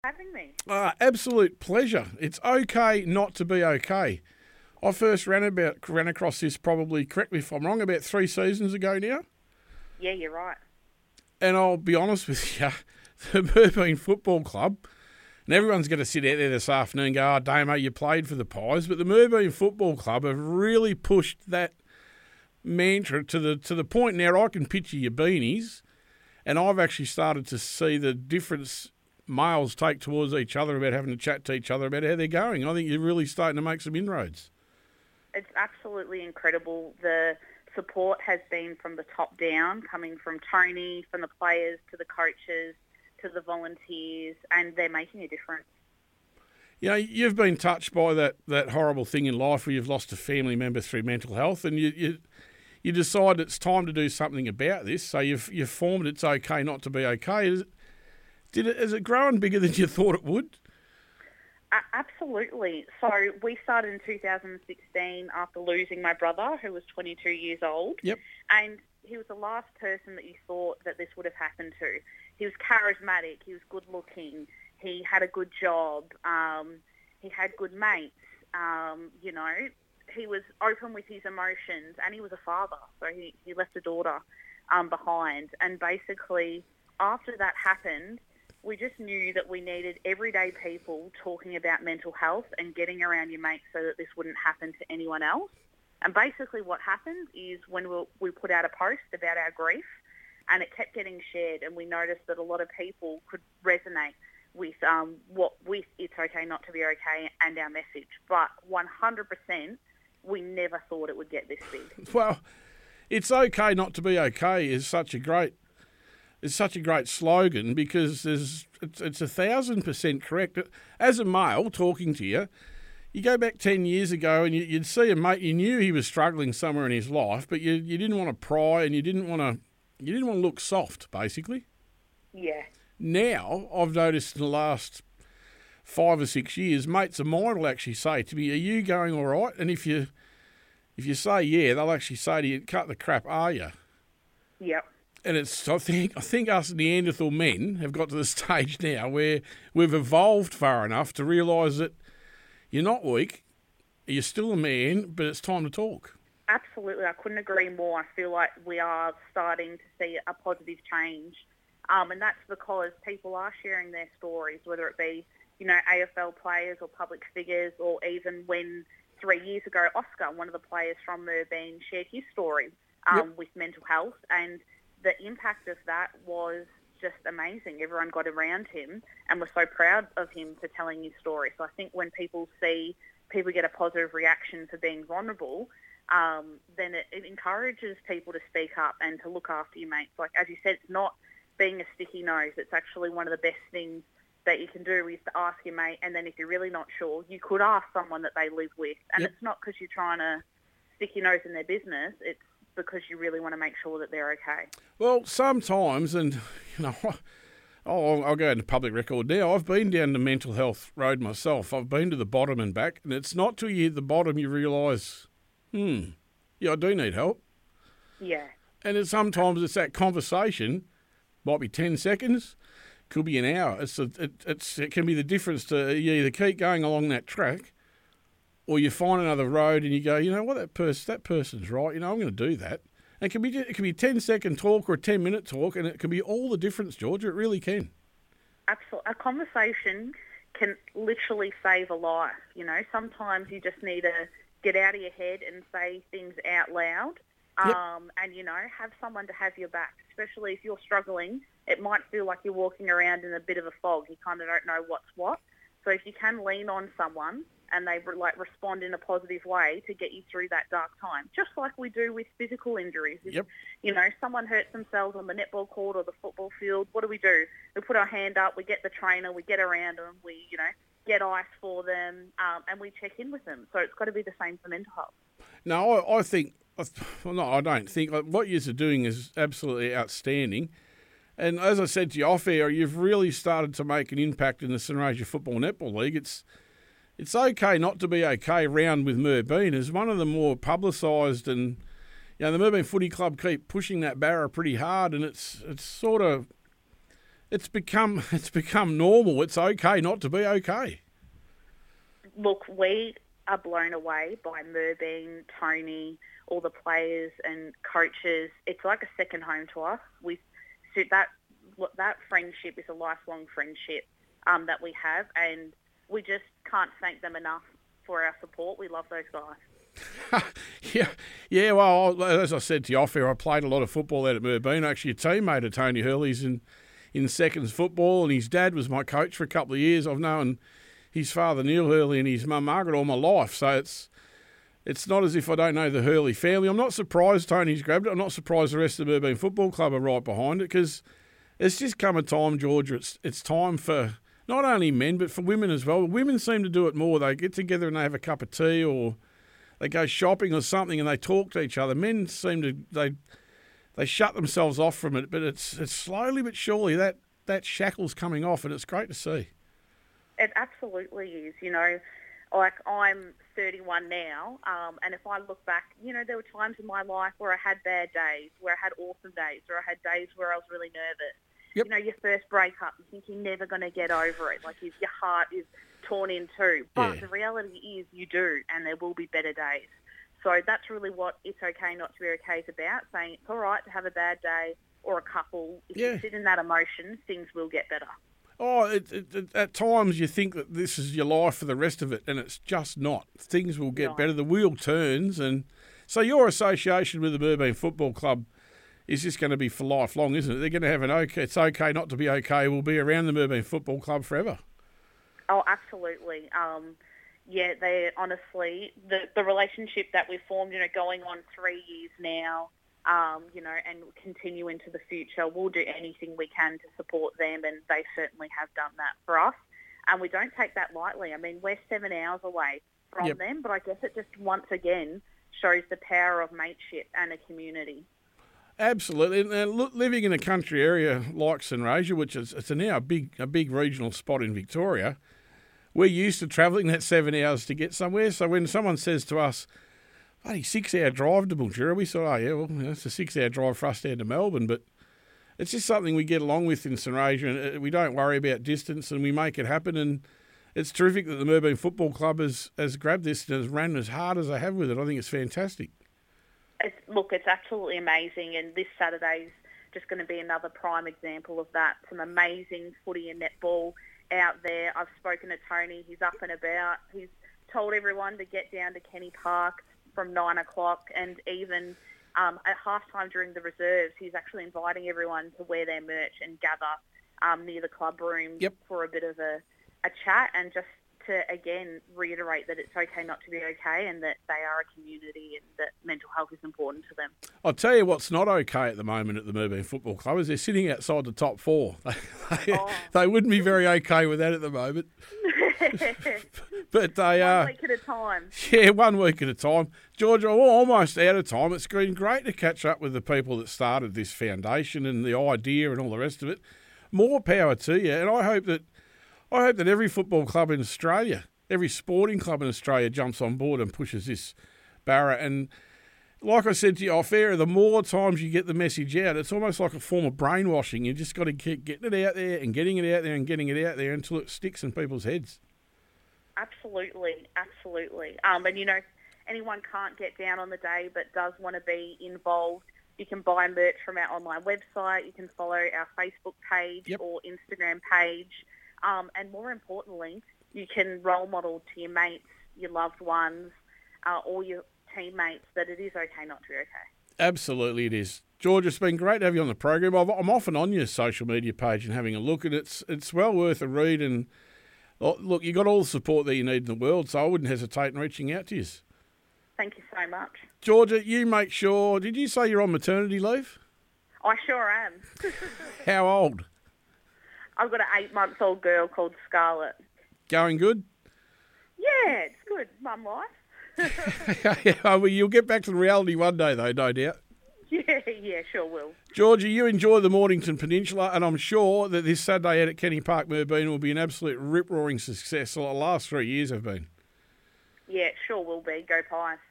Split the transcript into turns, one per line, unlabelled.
having me.
Absolute pleasure. It's okay not to be okay. I first ran across this probably, correct me if I'm wrong, about 3 seasons ago now.
Yeah, you're right.
And I'll be honest with you, the Merbein Football Club, and everyone's going to sit out there this afternoon and go, Damo, you played for the Pies, but the Merbein Football Club have really pushed that mantra to the point now I can picture your beanies, and I've actually started to see the difference males take towards each other about having to chat to each other about how they're going. I think you're really starting to make some inroads.
It's absolutely incredible. The support has been from the top down, coming from Tony, from the players to the coaches to the volunteers, and they're making a difference.
You know, you've been touched by that horrible thing in life where you've lost a family member through mental health, and you decide it's time to do something about this. So you've formed It's Okay Not to Be Okay. Has it grown bigger than you thought it would?
Absolutely. So we started in 2016 after losing my brother, who was 22 years old.
Yep.
And he was the last person that you thought that this would have happened to. He was charismatic. He was good looking. He had a good job. He had good mates. He was open with his emotions, and he was a father. So he left a daughter behind. And basically, after that happened, we just knew that we needed everyday people talking about mental health and getting around your mates so that this wouldn't happen to anyone else. And basically what happened is when we put out a post about our grief, and it kept getting shared, and we noticed that a lot of people could resonate with with It's Okay Not to Be Okay and our message. But 100%, we never thought it would get this big.
Well, It's Okay Not to Be Okay is such a great slogan because it's 1,000% correct. As a male talking to you, you go back 10 years ago and you'd see a mate, you knew he was struggling somewhere in his life, but you didn't want to pry and you didn't want to look soft, basically.
Yeah.
Now, I've noticed in the last 5 or 6 years, mates of mine will actually say to me, "Are you going all right?" And if you say yeah, they'll actually say to you, "Cut the crap, are you?"
Yep.
And I think us Neanderthal men have got to the stage now where we've evolved far enough to realise that you're not weak, you're still a man, but it's time to talk.
Absolutely, I couldn't agree more. I feel like we are starting to see a positive change, and that's because people are sharing their stories, whether it be AFL players or public figures, or even when 3 years ago Oscar, one of the players from Merbein, shared his story with mental health, and the impact of that was just amazing. Everyone got around him and was so proud of him for telling his story. So I think when people see people get a positive reaction for being vulnerable, then it encourages people to speak up and to look after your mates. Like, as you said, it's not being a sticky nose. It's actually one of the best things that you can do is to ask your mate, and then if you're really not sure, you could ask someone that they live with. And It's not because you're trying to stick your nose in their business. It's because you really want to make sure that they're okay.
Well, sometimes, and I'll go into public record now, I've been down the mental health road myself. I've been to the bottom and back, and it's not till you hit the bottom you realise, I do need help.
Yeah.
And sometimes it's that conversation, might be 10 seconds, could be an hour. It can be the difference to you either keep going along that track, or you find another road and you go, you know what, that person's right. I'm going to do that. And it can be a 10-second talk or a 10-minute talk, and it can be all the difference, Georgia. It really can.
Absolutely. A conversation can literally save a life. Sometimes you just need to get out of your head and say things out loud, and have someone to have your back. Especially if you're struggling, it might feel like you're walking around in a bit of a fog. You kind of don't know what's what. So if you can lean on someone and they respond in a positive way to get you through that dark time, just like we do with physical injuries.
Yep.
If someone hurts themselves on the netball court or the football field, what do? We put our hand up, we get the trainer, we get around them, we get ice for them, and we check in with them. So it's got to be the same for mental health.
No, I think, well, no, I don't think. What you're doing is absolutely outstanding. And as I said to you off air, you've really started to make an impact in the Sunraysia Football Netball League. It's okay not to be okay round with Merbein is one of the more publicised, and the Merbein Footy Club keep pushing that barrow pretty hard, and it's sort of it's become normal. It's okay not to be okay.
Look, we are blown away by Merbein, Tony, all the players and coaches. It's like a second home to us. That friendship is a lifelong friendship that we have, and we just can't thank them enough for our support. We love those guys.
Yeah. Well, as I said to you off air, I played a lot of football out at Merbein. Actually, a teammate of Tony Hurley's in seconds football, and his dad was my coach for a couple of years. I've known his father Neil Hurley and his mum Margaret all my life, so it's not as if I don't know the Hurley family. I'm not surprised Tony's grabbed it. I'm not surprised the rest of the Merbein Football Club are right behind it, because it's just come a time, Georgia. It's time for not only men but for women as well. Women seem to do it more. They get together and they have a cup of tea, or they go shopping or something, and they talk to each other. Men seem to they shut themselves off from it, but it's slowly but surely that shackle's coming off, and it's great to see.
It absolutely is. Like, I'm 31 now, and if I look back, there were times in my life where I had bad days, where I had awesome days, or I had days where I was really nervous.
Yep.
Your first breakup, you think you're never going to get over it. Like, your heart is torn in two. But the reality is you do, and there will be better days. So that's really what It's Okay Not to Be Okay is about, saying it's all right to have a bad day or a couple. If you sit in that emotion, things will get better.
Oh, at times you think that this is your life for the rest of it, and it's just not. Things will get better. The wheel turns, and so your association with the Merbein Football Club is just going to be for lifelong, isn't it? They're going to have It's Okay Not to Be Okay will be around the Merbein Football Club forever.
Oh, absolutely. They honestly, the relationship that we formed, going on 3 years now, and continue into the future. We'll do anything we can to support them, and they certainly have done that for us. And we don't take that lightly. I mean, we're 7 hours away from them, but I guess it just once again shows the power of mateship and a community.
Absolutely. And living in a country area like St Rasia, which it's now a big regional spot in Victoria, we're used to travelling that 7 hours to get somewhere. So when someone says to us, bloody 6 hour drive to Mildura, we thought, it's a 6 hour drive for us down to Melbourne, but it's just something we get along with in St Rasia, and we don't worry about distance, and we make it happen. And it's terrific that the Merbein Football Club has grabbed this and has ran as hard as they have with it. I think it's fantastic.
It's absolutely amazing, and this Saturday's just going to be another prime example of that. Some amazing footy and netball out there. I've spoken to Tony. He's up and about. He's told everyone to get down to Kenny Park from 9 o'clock, and even at halftime during the reserves, he's actually inviting everyone to wear their merch and gather near the club room for a bit of a chat, and just to, again, reiterate that it's okay not to be okay, and that they are a community, and that mental health is important to them.
I'll tell you what's not okay at the moment at the Merbein Football Club is they're sitting outside the top four. They wouldn't be very okay with that at the moment. But they are.
1 week at a time.
Yeah, 1 week at a time. Georgia, we're almost out of time. It's been great to catch up with the people that started this foundation and the idea and all the rest of it. More power to you, and I hope that every football club in Australia, every sporting club in Australia jumps on board and pushes this barra. And like I said to you off air, the more times you get the message out, it's almost like a form of brainwashing. You just got to keep getting it out there and getting it out there and getting it out there until it sticks in people's heads.
Absolutely. And, anyone can't get down on the day but does want to be involved, you can buy merch from our online website. You can follow our Facebook page or Instagram page. And more importantly, you can role model to your mates, your loved ones, or your teammates that it is okay not to be okay.
Absolutely it is. George, it's been great to have you on the program. I'm often on your social media page and having a look, and it's well worth a read. And look, you got all the support that you need in the world, so I wouldn't hesitate in reaching out to you.
Thank you so much.
Georgia, you make sure, did you say you're on maternity leave?
I sure am.
How old?
I've got an 8-month-old girl called Scarlett.
Going good?
Yeah, it's good. Mum life.
Well, you'll get back to the reality one day, though, no doubt.
Yeah, sure will.
Georgia, you enjoy the Mornington Peninsula, and I'm sure that this Saturday out at Kenny Park, Merbein, will be an absolute rip-roaring success. The last 3 years have been.
Yeah, it sure will be. Go Pies.